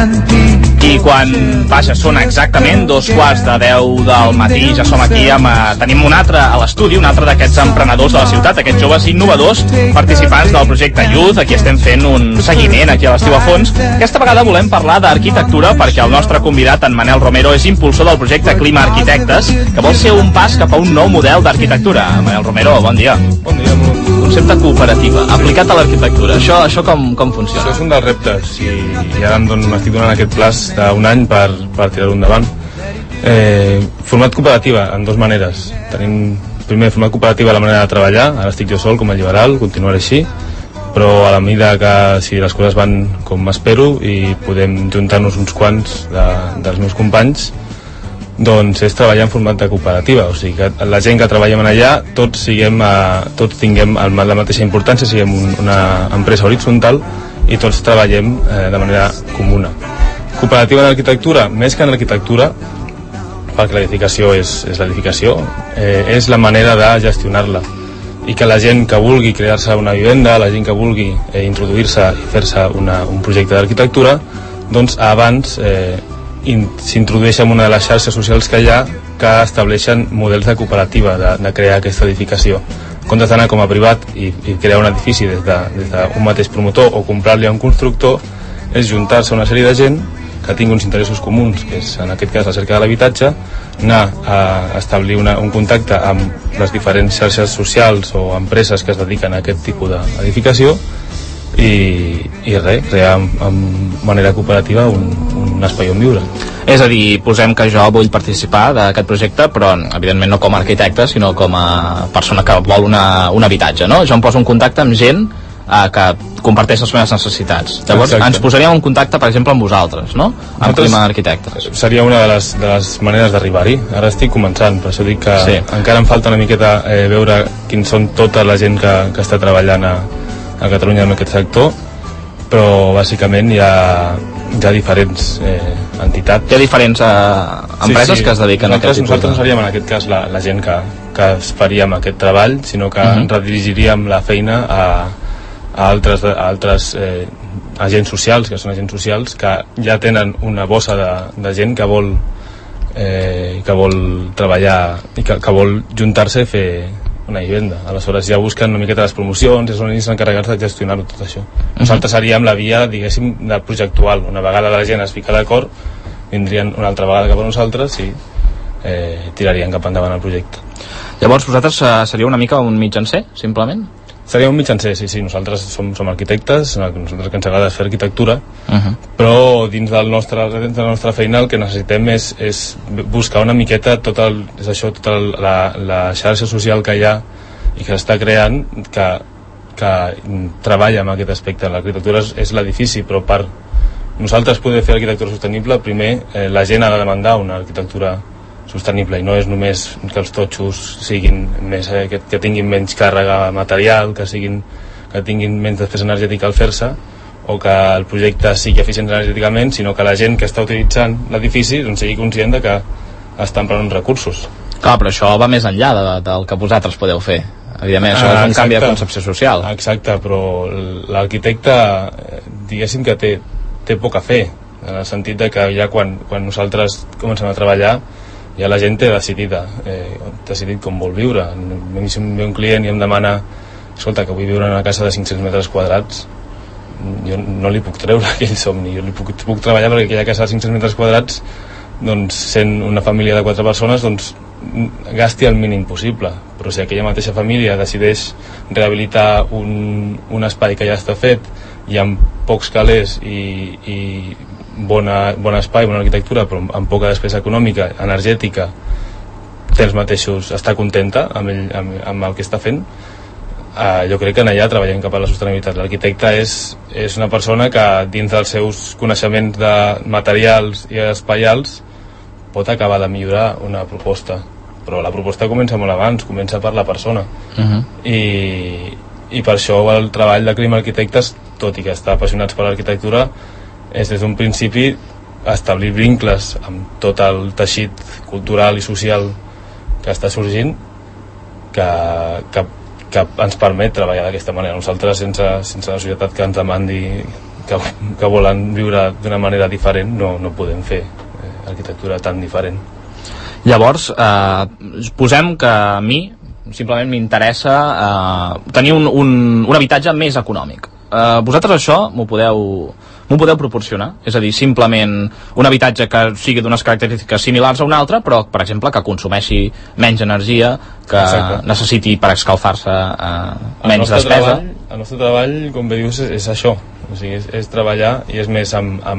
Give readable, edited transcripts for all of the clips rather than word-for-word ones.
I quan, vaja, són exactament 2:15 del matí, ja som aquí tenim un altre a l'estudi, un altre d'aquests emprenedors de la ciutat, aquests joves innovadors, participants del projecte Youth. Aquí estem fent un seguiment aquí a l'Estiu a Fons. Aquesta vegada volem parlar d'arquitectura perquè el nostre convidat, en Manel Romero, és impulsor del projecte Clima Arquitectes, que vol ser un pas cap a un nou model d'arquitectura. Manel Romero, bon dia. Bon dia, molt. Concepte cooperativa, aplicat a l'arquitectura. Això com funciona? Això és un dels reptes i ara m'estic donant aquest plaç d'un any per tirar-ho endavant. Format cooperativa en dues maneres. Tenim primer format cooperativa la manera de treballar. Ara estic jo sol com a liberal, continuaré així, però a la mida que si les coses van com espero i podem juntar-nos uns quants dels meus companys, doncs és treballar en format de cooperativa, o sigui que la gent que treballem allà tots tinguem la mateixa importància, siguem una empresa horitzontal i tots treballem de manera comuna. Cooperativa en arquitectura, més que en arquitectura, perquè l'edificació és l'edificació, és la manera de gestionar-la, i que la gent que vulgui crear-se una vivenda, la gent que vulgui introduir-se i fer-se un projecte d'arquitectura, doncs abans s'introdueix en una de les xarxes socials que hi ha que estableixen models de cooperativa de crear aquesta edificació. En comptes d'anar com a privat i crear un edifici des d'un mateix promotor o comprar-li a un constructor, és juntar-se una sèrie de gent que tingui uns interessos comuns, que és en aquest cas la cerca de l'habitatge, anar a establir un contacte amb les diferents xarxes socials o empreses que es dediquen a aquest tipus d'edificació i res, crear de manera cooperativa un espai on viure. És a dir, posem que jo vull participar d'aquest projecte, però evidentment no com a arquitecte, sinó com a persona que vol un habitatge, no? Jo em poso en contacte amb gent que comparteix les meves necessitats. Llavors, exacte, ens posaríem en contacte, per exemple, amb vosaltres, no? Amb Clima Arquitectes. Seria una de les maneres d'arribar-hi. Ara estic començant, per això dic que sí, encara em falta una miqueta veure quins són tota la gent que està treballant a Catalunya en aquest sector, però bàsicament hi ha diferents entitats. Hi ha diferents empreses que es dediquen a aquest tipus. Nosaltres no seríem en aquest cas la gent que es faríem aquest treball, sinó que redirigiríem la feina a altres agents socials, que són agents socials que ja tenen una bossa de gent que vol treballar i que vol juntar-se i fer una vivenda. Aleshores ja busquen una miqueta les promocions, són ells encarregats de gestionar-ho tot això. Nosaltres seríem la via, diguéssim, de projectual. Una vegada la gent es fica d'acord, vindrien una altra vegada cap a nosaltres i tirarien cap endavant el projecte. Llavors vosaltres seria una mica un mitjancer, simplement? Seria un mitjancer, sí. Nosaltres som arquitectes, nosaltres que ens agrada fer arquitectura, però dins de la nostra feina el que necessitem és buscar una miqueta tota la xarxa social que hi ha i que s'està creant, que treballa en aquest aspecte. L'arquitectura és l'edifici, però per nosaltres poder fer arquitectura sostenible, primer la gent ha de demandar una arquitectura sostenible, i no és només que els totxos siguin més, que tinguin menys càrrega material, que tinguin menys despesa energètica al fer-se, o que el projecte sigui eficient energèticament, sinó que la gent que està utilitzant l'edifici sigui conscient de que està emprant uns recursos. Clar, però això va més enllà del que vosaltres podeu fer. Evidentment, això és un canvi de concepció social. Exacte, però l'arquitecte, diguéssim que té poc a fer, en el sentit de que ja quan nosaltres comencem a treballar, ja la gent té decidit com vol viure. A mi si em ve un client i em demana, escolta, que vull viure en una casa de 500 metres quadrats, jo no li puc treure aquell somni. Jo puc treballar perquè aquella casa de 500 metres quadrats, doncs, sent una família de 4 persones, doncs, gasti el mínim possible. Però si aquella mateixa família decideix rehabilitar un espai que ja està fet i amb pocs calés i bon espai, bona arquitectura, però amb poca despesa econòmica, energètica, té els mateixos, està contenta amb el que està fent, jo crec que allà treballem cap a la sostenibilitat. L'arquitecte és una persona que dins dels seus coneixements de materials i espaials pot acabar de millorar una proposta, però la proposta comença molt abans, comença per la persona. I per això el treball de Clima Arquitectes, tot i que està apassionats per l'arquitectura, és des d'un principi establir vincles amb tot el teixit cultural i social que està sorgint, que ens permet treballar d'aquesta manera. Nosaltres, sense la societat que ens demandi que volen viure d'una manera diferent no podem fer arquitectura tan diferent. Llavors, posem que a mi simplement m'interessa tenir un habitatge més econòmic. Vosaltres això m'ho podeu proporcionar? És a dir, simplement un habitatge que sigui d'unes característiques similars a un altre, però, per exemple, que consumeixi menys energia, que necessiti per escalfar-se menys despesa. El nostre treball, com bé dius, és això. O sigui, és treballar i és més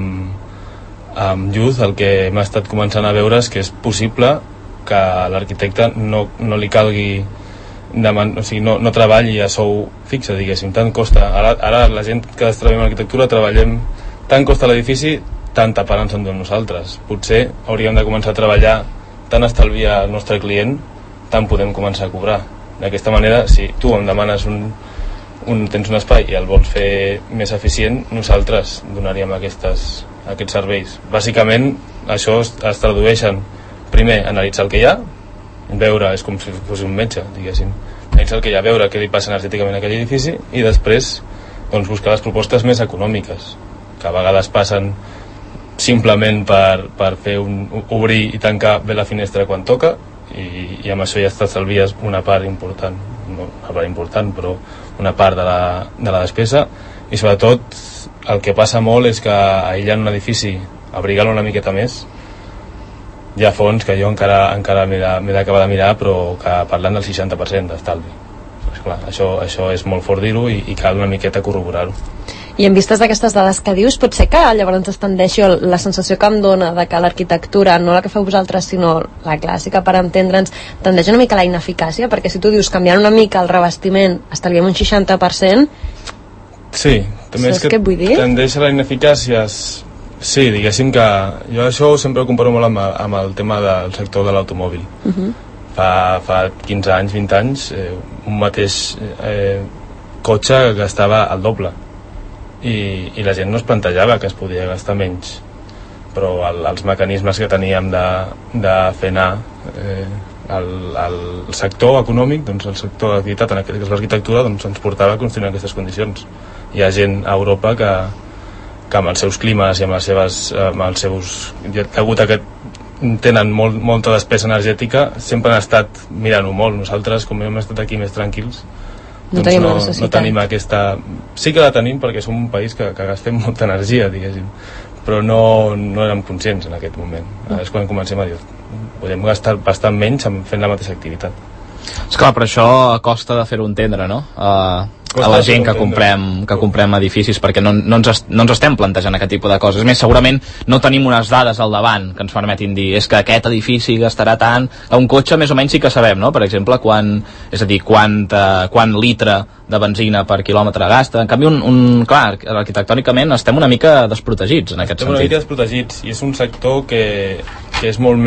amb lluz. El que hem estat començant a veure és que és possible que a l'arquitecte no li calgui o sigui, no treballi a sou fixe, diguéssim, tant costa. Ara la gent que treballem en arquitectura treballem, tant costa l'edifici, tant aparant se'n nosaltres. Potser hauríem de començar a treballar, tant estalvia el nostre client, tant podem començar a cobrar. D'aquesta manera, si tu em demanes tens un espai i el vols fer més eficient, nosaltres donaríem aquests serveis. Bàsicament, això es tradueix en, primer, analitzar el que hi ha, veure, és com si fos un metge, diguéssim, analitzar el que hi ha, veure què li passa energèticament a aquell edifici i després doncs, buscar les propostes més econòmiques, que a vegades passen simplement per fer obrir i tancar bé la finestra quan toca i amb això ja t'estalvies una part important, no una part important, però una part de la despesa. I sobretot el que passa molt és que aïllant un edifici, abrigant-lo una miqueta més, hi ha fons que jo encara m'he d'acabar de mirar, però que parlant del 60% d'estalvi. Esclar, això és molt fort dir-ho i cal una miqueta corroborar-ho. I en vistes d'aquestes dades que dius, pot ser que llavors es tendeixi la sensació que em dona de que l'arquitectura, no la que feu vosaltres, sinó la clàssica, per entendre'ns, tendeix una mica a la ineficàcia, perquè si tu dius canviant una mica el revestiment, estalviem un 60%. Sí, també és que tendeix a la ineficàcia. Sí, diguéssim que jo això sempre ho comparo molt amb el tema del sector de l'automòbil. Fa 15 anys, 20 anys, un mateix cotxe gastava el doble i la gent no es plantejava que es podia gastar menys, però els mecanismes que teníem de fer anar el sector econòmic, doncs el sector d'activitat en aquest que és l'arquitectura, doncs ens portava a construir en aquestes condicions. Hi ha gent a Europa que amb els seus climes i amb els seus degut a que tenen molta despesa energètica, sempre han estat mirant-ho molt. Nosaltres, com hem estat aquí més tranquils, no tenim aquesta... Sí que la tenim perquè som un país que gastem molta energia, diguéssim, però no érem conscients en aquest moment. És quan comencem a dir podem gastar bastant menys fent la mateixa activitat. Esclar, però això costa de fer-ho entendre, no? A la gent que comprem edificis, perquè no ens estem plantejant aquest tipus de coses. És més, segurament no tenim unes dades al davant que ens permetin dir és que aquest edifici gastarà tant. A un cotxe més o menys sí que sabem, no? Per exemple, quant litre de benzina per quilòmetre gasta. En canvi, clar, arquitectònicament estem una mica desprotegits en aquest sentit. Estem una mica desprotegits i és un sector que és molt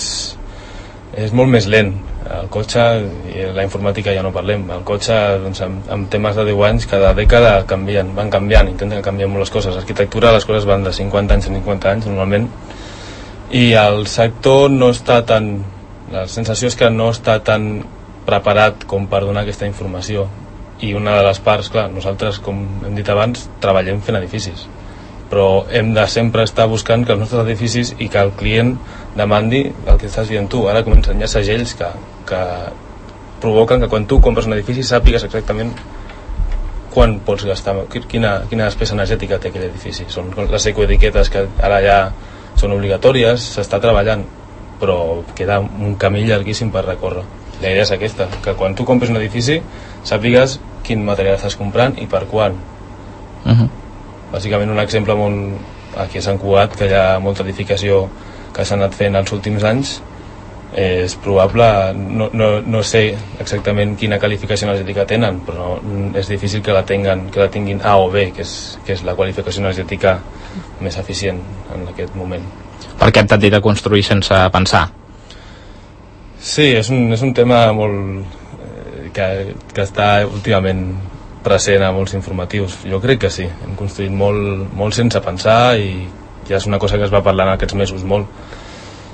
més lent. El cotxe i la informàtica ja no parlem. El cotxe, doncs, amb temes de 10 anys, cada dècada van canviant, intenten canviar molt les coses. L'arquitectura, les coses van de 50 anys a 50 anys, normalment, i el sector no està tan... La sensació és que no està tan preparat com per donar aquesta informació. I una de les parts, clar, nosaltres, com hem dit abans, treballem fent edificis, però hem de sempre estar buscant que els nostres edificis i que el client demandi el que estàs dient tu. Ara comencen ja segells que provoquen que quan tu compres un edifici sàpigues exactament quan pots gastar, quina despesa energètica té aquell edifici. Són les ecoetiquetes que ara ja són obligatòries, s'està treballant, però queda un camí llarguíssim per recórrer. La idea és aquesta, que quan tu compres un edifici sàpigues quin material estàs comprant i per quan. Bàsicament un exemple aquí a Sant Cugat, que hi ha molta edificació que s'ha anat fent els últims anys, és probable, no sé exactament quina qualificació energètica tenen, però és difícil que la tinguin A o B, que és la qualificació energètica més eficient en aquest moment. Per què hem tendit a construir sense pensar? Sí, és un tema molt que està últimament present a molts informatius. Jo crec que sí, hem construït molt sense pensar i ja és una cosa que es va parlar en aquests mesos molt.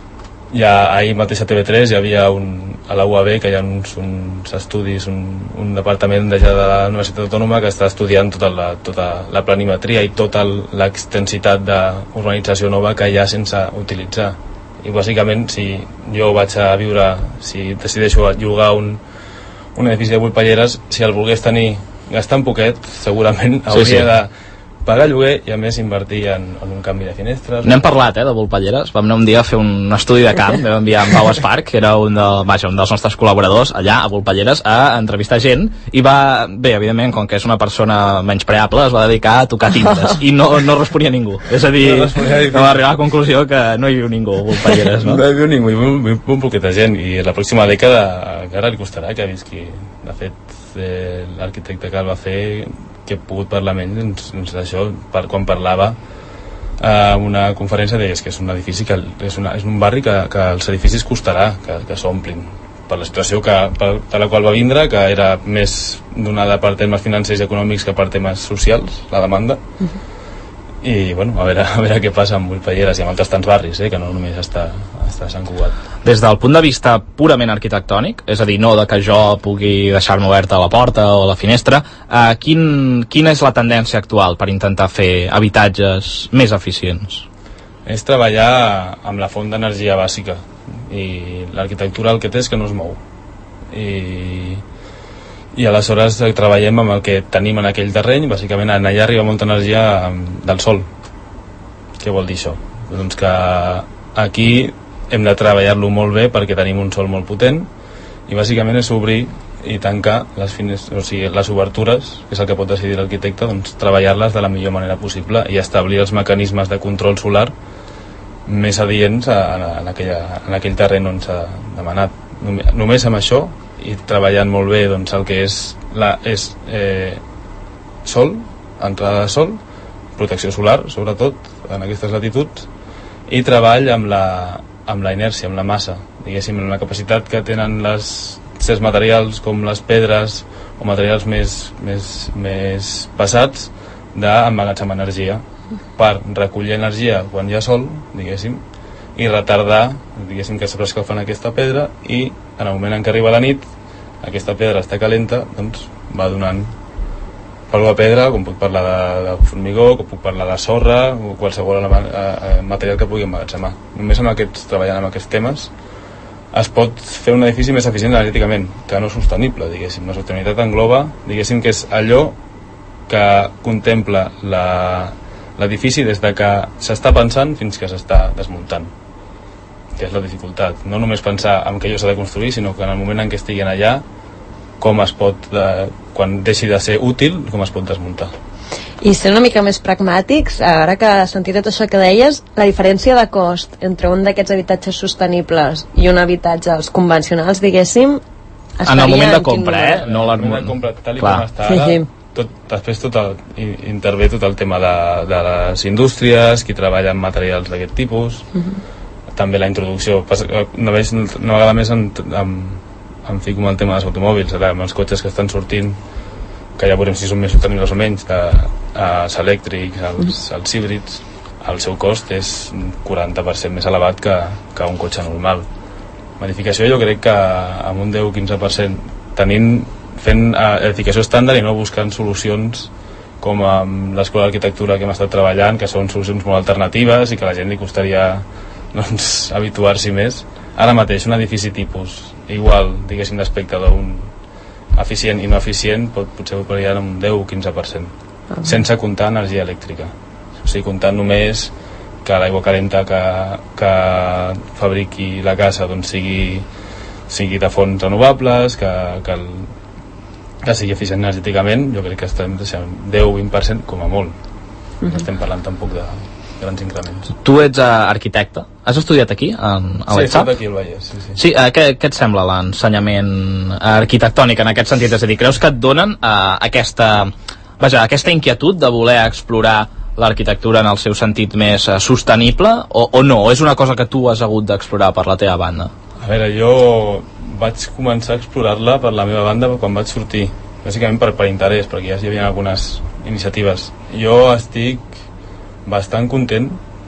ahir mateix a TV3 hi havia a la UAB que hi ha uns estudis, un departament de la Universitat Autònoma que està estudiant tota la planimetria i tota l'extensitat d'urbanització nova que hi ha sense utilitzar. I bàsicament, si jo vaig a viure, si decideixo llogar un edifici de Volpelleres, si el volgués tenir gastant poquet, segurament hauria de pagar lloguer i a més invertir en un canvi de finestres. N'hem parlat, de Volpelleres. Vam anar un dia a fer un estudi de camp, vam enviar en Pau Esparc, que era un dels nostres col·laboradors allà a Volpelleres, a entrevistar gent, i va, bé, evidentment, com que és una persona menyspreable, es va dedicar a tocar tintes i no responia ningú. És a dir, va arribar a la conclusió que no hi viu ningú a Volpelleres, no? No hi viu ningú, hi viu un poqueta gent, i la pròxima dècada encara li costarà que visqui. De fet, l'arquitecte que el va fer, que he pogut parlar amb ell, d'això, quan parlava a una conferència, deies que és un edifici que és un barri que els edificis costarà que s'omplin per la situació de la qual va vindre, que era més donada per temes financers i econòmics que per temes socials, la demanda. I bueno, a veure què passa amb Volpelleres i amb altres tants barris, que no només està a Sant Cugat. Des del punt de vista purament arquitectònic, és a dir, no de que jo pugui deixar-me oberta la porta o la finestra, quina és la tendència actual per intentar fer habitatges més eficients? És treballar amb la font d'energia bàsica, i l'arquitectura el que té és que no es mou, i aleshores treballem amb el que tenim en aquell terreny. Bàsicament allà arriba molta energia del sol. Què vol dir això? Doncs que aquí hem de treballar-lo molt bé perquè tenim un sol molt potent, i bàsicament és obrir i tancar les finestres, o sigui, les obertures, que és el que pot decidir l'arquitecte, doncs treballar-les de la millor manera possible i establir els mecanismes de control solar més adients en aquell terreny on s'ha demanat. Només amb això, i treballant molt bé doncs, el que és sol, entrada de sol, protecció solar sobretot en aquestes latituds, i treball amb la inèrcia, amb la massa, diguéssim, amb la capacitat que tenen certs materials com les pedres o materials més pesats d'emmagatzemar energia per recollir energia quan hi ha sol, diguéssim, i retardar, diguéssim, que s'escalfa aquesta pedra, i en el moment en què arriba la nit aquesta pedra està calenta, doncs va donant polvo de pedra, com puc parlar de formigó, com puc parlar de sorra o qualsevol material que pugui emmagatzemar. Només treballant amb aquests temes es pot fer un edifici més eficient energèticament, que no sostenible, diguéssim. La sostenibilitat engloba, diguéssim, que és allò que contempla l'edifici des de que s'està pensant fins que s'està desmuntant, que és la dificultat. No només pensar en què allò s'ha de construir, sinó que en el moment en què estiguen allà, com es pot, quan deixi de ser útil, com es pot desmuntar. I ser una mica més pragmàtics, ara que has sentit tot això que deies, la diferència de cost entre un d'aquests habitatges sostenibles i un habitatge els convencionals, diguéssim, en el moment de compra, no en el moment de compra, tal i com està ara, després intervé tot el tema de les indústries, qui treballa amb materials d'aquest tipus, també la introducció. Una vegada més em fico amb el tema dels automòbils, amb els cotxes que estan sortint, que ja veurem si són més sostenibles o menys, els elèctrics, els híbrids, el seu cost és un 40% més elevat que un cotxe normal. Modificació jo crec que amb un 10-15%, fent edificació estàndard i no buscant solucions com amb l'escola d'arquitectura que hem estat treballant, que són solucions molt alternatives i que a la gent li costaria habituar-s'hi més. Ara mateix un edifici tipus igual, diguéssim, d'aspecte d'un eficient i no eficient potser ho podria un 10 o 15%, sense comptar energia elèctrica, o sigui, comptant només que l'aigua calenta que fabriqui la casa doncs sigui de fonts renovables, que sigui eficient energèticament. Jo crec que estem deixant 10-20% com a molt. No estem parlant tampoc de grans increments. Tu ets arquitecte, has estudiat aquí a l'ETSAP? Sí, he estat aquí al Vallès, sí. Sí, què et sembla l'ensenyament arquitectònic en aquest sentit? És a dir, creus que et donen aquesta inquietud de voler explorar l'arquitectura en el seu sentit més sostenible o no? És una cosa que tu has hagut d'explorar per la teva banda? A veure, jo vaig començar a explorar-la per la meva banda quan vaig sortir, bàsicament per interès, perquè ja hi havia algunes iniciatives. Jo estic bastant content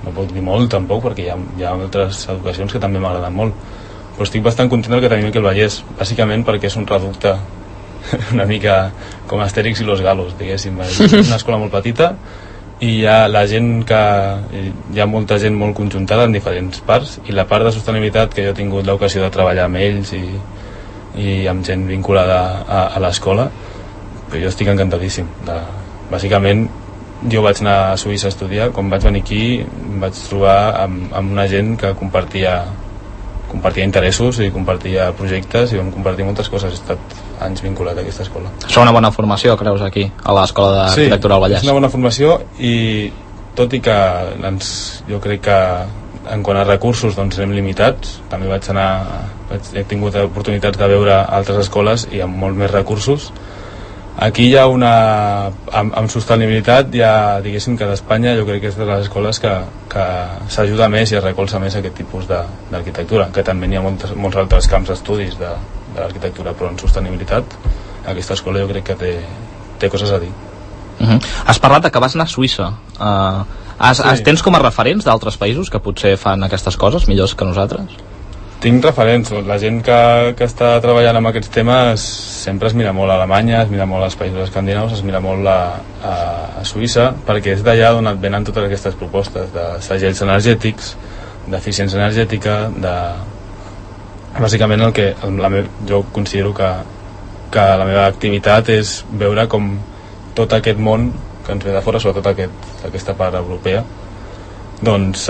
no puc dir molt tampoc, perquè hi ha altres educacions que també m'agraden molt, però estic bastant content del que tenim aquí al Vallès, bàsicament perquè és un reducte una mica com Astèrix i los Galos, diguéssim. És una escola molt petita i hi ha molta gent molt conjuntada en diferents parts, i la part de sostenibilitat que jo he tingut l'ocasió de treballar amb ells i amb gent vinculada a l'escola, però jo estic encantadíssim. Bàsicament jo vaig anar a Suïssa a estudiar, quan vaig venir aquí em vaig trobar amb una gent que compartia interessos i compartia projectes i vam compartir moltes coses. He estat anys vinculat a aquesta escola. Això una bona formació, creus, aquí, a l'Escola d'Arquitectura del Vallès? Sí, és una bona formació, i tot i que jo crec que en quant a recursos doncs anem limitats, també he tingut oportunitats de veure altres escoles i amb molt més recursos. Aquí hi ha amb sostenibilitat, diguéssim que d'Espanya jo crec que és de les escoles que s'ajuda més i es recolza més aquest tipus d'arquitectura, que també hi ha molts altres camps d'estudis de l'arquitectura, però en sostenibilitat aquesta escola jo crec que té coses a dir. Has parlat que vas anar a Suïssa. Tens com a referents d'altres països que potser fan aquestes coses millors que nosaltres? Tinc referents. La gent que està treballant amb aquests temes sempre es mira molt a Alemanya, es mira molt als països escandinaus, es mira molt a Suïssa, perquè és d'allà d'on et venen totes aquestes propostes de segells energètics, d'eficiència energètica, bàsicament jo considero que la meva activitat és veure com tot aquest món que ens ve de fora, sobretot aquesta part europea, doncs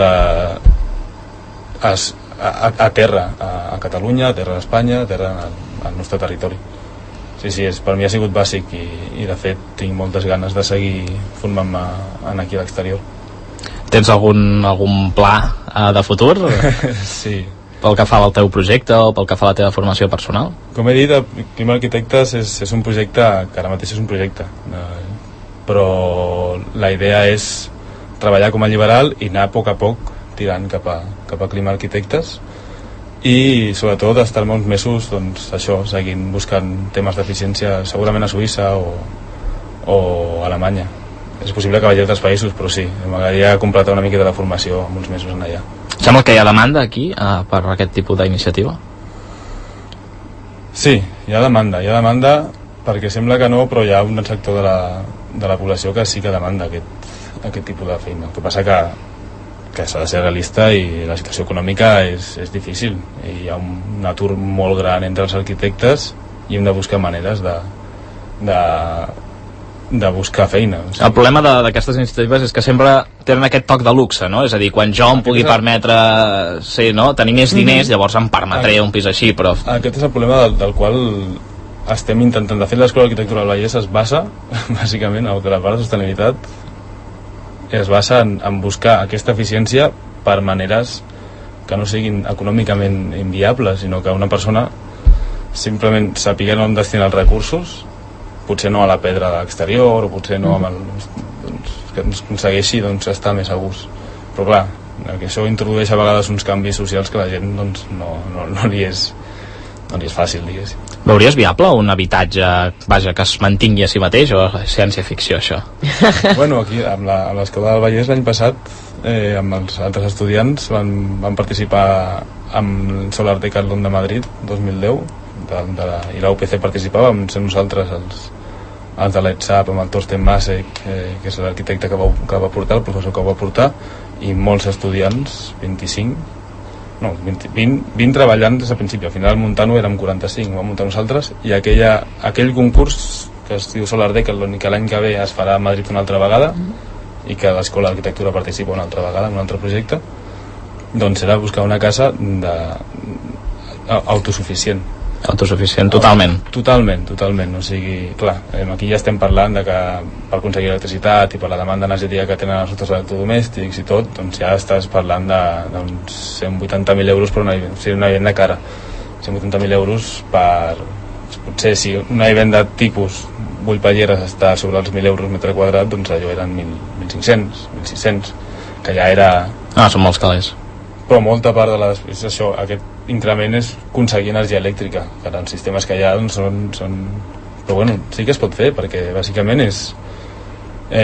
aterra a Catalunya, aterra a Espanya, aterra al nostre territori. Sí, per mi ha sigut bàsic i de fet tinc moltes ganes de seguir formant-me aquí a l'exterior. Tens algun pla de futur? Sí. Pel que fa al teu projecte o pel que fa a la teva formació personal? Com he dit, Clima Arquitectes és un projecte que ara mateix és un projecte, però la idea és treballar com a liberal i anar a poc tirant cap a Clima Arquitectes, i sobretot estar molts mesos seguint buscant temes d'eficiència, segurament a Suïssa o a Alemanya. És possible que vagi a altres països, però sí, m'agradaria completar una miqueta la formació amb uns mesos en allà. Sembla que hi ha demanda aquí per aquest tipus d'iniciativa? Sí, hi ha demanda perquè sembla que no, però hi ha un sector de la població que sí que demanda aquest tipus de feina. El que passa que s'ha de ser realista i la situació econòmica és difícil, i hi ha un atur molt gran entre els arquitectes i hem de buscar maneres de buscar feina. El problema d'aquestes iniciatives és que sempre tenen aquest toc de luxe, no? És a dir, quan jo em pugui permetre tenir més diners, llavors em permetré un pis així, però... Aquest és el problema del qual estem intentant. De fet, l'Escola d'Arquitectura del Vallès es basa, bàsicament, la part de sostenibilitat es basa en buscar aquesta eficiència per maneres que no siguin econòmicament inviables, sinó que una persona simplement sàpiga on destinar els recursos, potser no a la pedra de l'exterior, o potser no que ens aconsegueixi estar més a gust. Però clar, que això introdueix a vegades uns canvis socials que la gent no li és fàcil, diguéssim. Veuries viable un habitatge que es mantingui a si mateix, o ciència-ficció, això? Bueno, aquí a l'Escola del Vallès l'any passat amb els altres estudiants van participar amb Solar Decathlon de Madrid 2010, i la UPC participava, vam ser nosaltres els de l'ETSAP amb el Torsten Masek, que és l'arquitecte que va portar, el professor que ho va portar, i molts estudiants, 20 treballant des del principi. Al final muntant-ho érem 45, ho vam muntar nosaltres, i aquell concurs que es diu Solar Decathlon i que l'any que ve es farà a Madrid una altra vegada, i que l'Escola d'Arquitectura participa una altra vegada en un altre projecte, doncs era buscar una casa autosuficient, totalment. O sigui, clar, aquí ja estem parlant de que per aconseguir electricitat i per la demanda energètica que tenen els nostres electrodomèstics i tot, doncs ja estàs parlant d'uns 180.000 euros per una vivenda cara. 180.000 euros per... Potser si una vivenda tipus Bull Palleres està sobre els 1.000 euros metre quadrat, doncs allò eren 1.500, 1.600, que ja era... són molts calés. Però molta part de és això, aquest increment és aconseguir energia elèctrica, que els sistemes que hi ha són... Però bueno, sí que es pot fer, perquè bàsicament és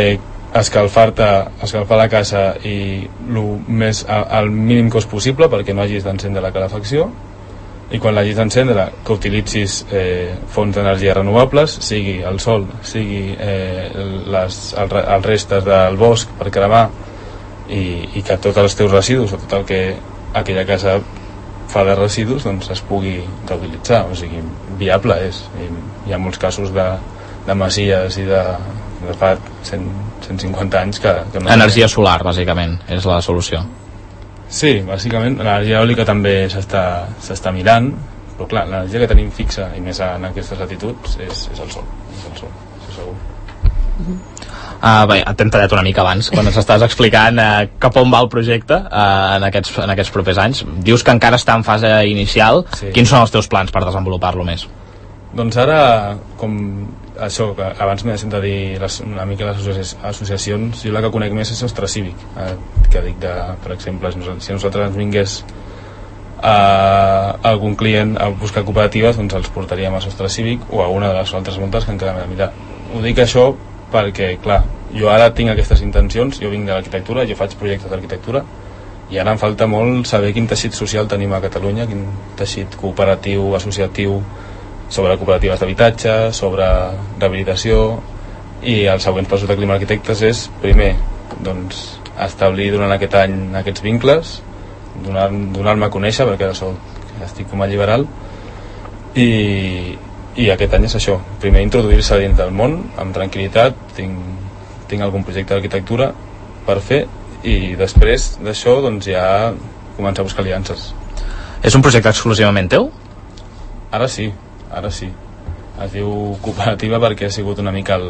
escalfar la casa i el mínim cost possible perquè no hagis d'encendre la calefacció, i quan l'hagis d'encendre que utilitzis fonts d'energia renovables, sigui el sol, sigui els restes del bosc per cremar, i que tots els teus residus o tot el que aquella casa fa de residus doncs es pugui reutilitzar. O sigui, viable és. Hi ha molts casos de masies i de fa 150 anys que no... Energia solar, bàsicament, és la solució. Sí, bàsicament l'energia eòlica també s'està mirant, però clar, l'energia que tenim fixa i més en aquestes latituds és el sol, això segur. Bé, t'hem tallat una mica abans quan ens estàs explicant cap on va el projecte en aquests propers anys. Dius que encara està en fase inicial. Sí. Quins són els teus plans per desenvolupar-lo més? Doncs ara, com això, que abans m'he deixat de dir una mica les associacions, jo la que conec més és Sostre Cívic, que dic per exemple, si a nosaltres ens vingués algun client a buscar cooperatives, doncs els portaríem a Sostre Cívic o a una de les altres muntes que encara m'he de mirar. Ho dic això perquè, clar, jo ara tinc aquestes intencions, jo vinc de l'arquitectura, jo faig projectes d'arquitectura, i ara em falta molt saber quin teixit social tenim a Catalunya, quin teixit cooperatiu, associatiu, sobre cooperatives d'habitatge, sobre rehabilitació, i els següents passos de Clima Arquitectes és, primer, doncs, establir durant aquest any aquests vincles, donar-me a conèixer, perquè estic com a liberal, i aquest any és això, primer introduir-se dins del món amb tranquil·litat, tinc algun projecte d'arquitectura per fer, i després d'això doncs ja començar a buscar aliances. És un projecte exclusivament teu? Ara sí, es diu cooperativa perquè ha sigut una mica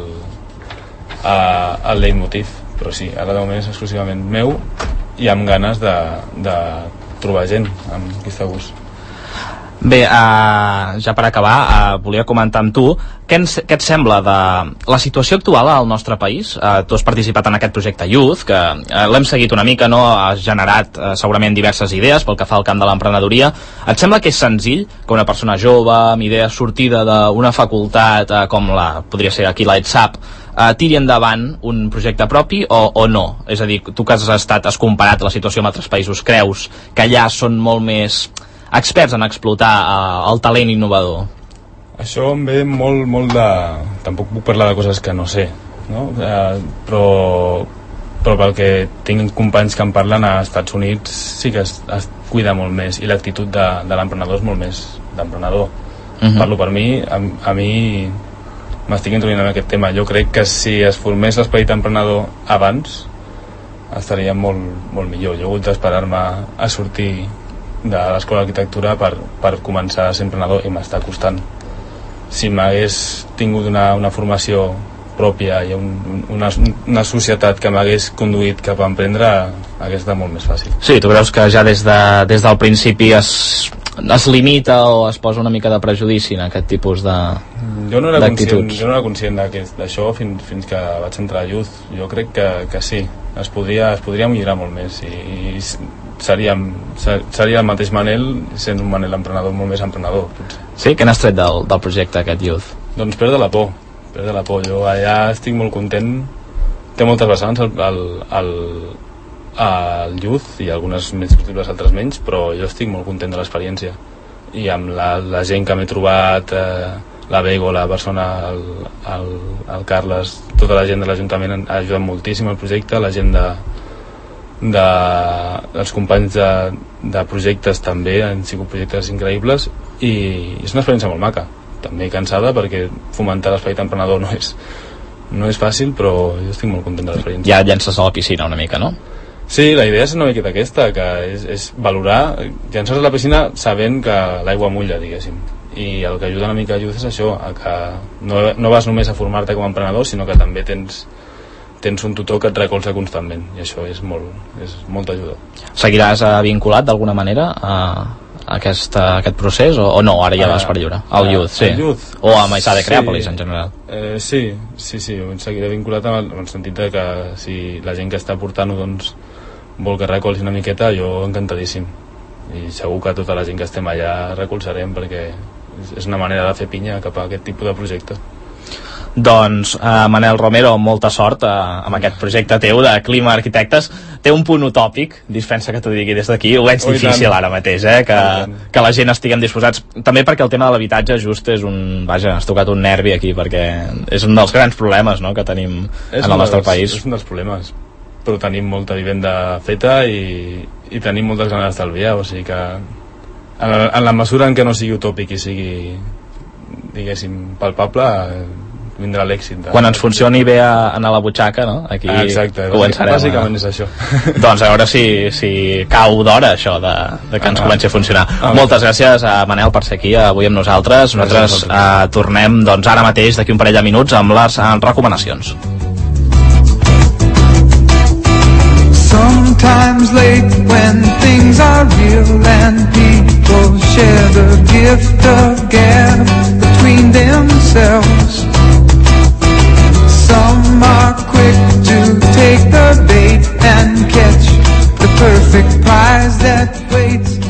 el leitmotiv, però sí, ara de moment és exclusivament meu i amb ganes de trobar gent amb qui està a gust. Bé, ja per acabar, volia comentar amb tu què et sembla de la situació actual al nostre país. Tu has participat en aquest projecte Youth, que l'hem seguit una mica, no? Has generat segurament diverses idees pel que fa al camp de l'emprenedoria. Et sembla que és senzill que una persona jove amb idea sortida d'una facultat com podria ser aquí l'ETSAP tiri endavant un projecte propi o no? És a dir, tu que has comparat la situació amb altres països, creus que allà són molt més experts en explotar el talent innovador? Això em ve molt de... Tampoc puc parlar de coses que no sé, no? Però pel que tinc companys que em parlen, a Estats Units sí que es cuida molt més, i l'actitud de l'emprenedor és molt més d'emprenedor. Parlo per mi, a mi m'estic introduint en aquest tema. Jo crec que si es formés l'esperit emprenedor abans estaria molt millor. Jo he hagut d'esperar-me a sortir de l'escola d'arquitectura per començar a ser emprenedor, i m'està costant. Si m'hagués tingut una formació pròpia i una societat que m'hagués conduït cap a emprendre, hagués estat molt més fàcil. Sí, tu creus que ja des del principi es limita o es posa una mica de prejudici en aquest tipus d'actituds? Jo no era conscient d'això fins que vaig entrar a Youth. Jo crec que sí, es podria millorar molt més, i seria el mateix Manel sent un Manel emprenedor, molt més emprenedor, potser. Sí? Què n'has tret del projecte aquest Youth? Doncs perdre la por. Jo allà estic molt content. Té moltes vessants el Youth, i algunes més possibles, altres menys, però jo estic molt content de l'experiència, i amb la gent que m'he trobat, la Bego, la persona, el Carles, tota la gent de l'Ajuntament ha ajudat moltíssim al projecte, la gent dels companys de projectes també han sigut projectes increïbles, i és una experiència molt maca, també cansada, perquè fomentar l'esperit emprenedor no és fàcil, però jo estic molt content de l'experiència. Ja et llences a la piscina una mica, no? Sí, la idea és una miqueta aquesta, que és valorar, llançar a la piscina sabent que l'aigua mulla, diguéssim, i el que ajuda una mica a Youth és això, que no vas només a formar-te com a emprenedor, sinó que també tens un tutor que et recolza constantment, i això és molta ajuda. Seguiràs vinculat d'alguna manera a aquest procés o no? Ara ja vas per lliure al Youth, sí. O a Maissà de Creàpolis, en general. Sí, seguiré vinculat en el sentit de que si la gent que està portant-ho doncs vol que recolzi una miqueta, jo encantadíssim, i segur que tota la gent que estem allà recolzarem, perquè és una manera de fer pinya cap a aquest tipus de projecte. Doncs Manel Romero, molta sort amb aquest projecte teu de Clima Arquitectes. Té un punt utòpic, dispensa que t'ho digui des d'aquí, ho veig difícil ara mateix, que la gent estiguem disposats, també perquè el tema de l'habitatge just és has tocat un nervi aquí, perquè és un dels grans problemes, no?, que tenim en el nostre país. És un dels problemes, però tenim molta vivenda feta i tenim moltes ganes d'estalviar, o sigui que en la mesura en què no sigui utòpic i sigui, diguéssim, palpable, vindrà l'èxit. Quan ens funcioni bé a la butxaca, no? Aquí començarem. Bàsicament és això. Doncs a veure si cau d'hora això de que ens comenci a funcionar. Moltes gràcies a Manel per ser aquí avui amb nosaltres. Nosaltres tornem doncs ara mateix d'aquí un parell de minuts amb les recomanacions. Sometimes late when things are real and people share the gift of gab between themselves. Some are quick to take the bait and catch the perfect prize that waits.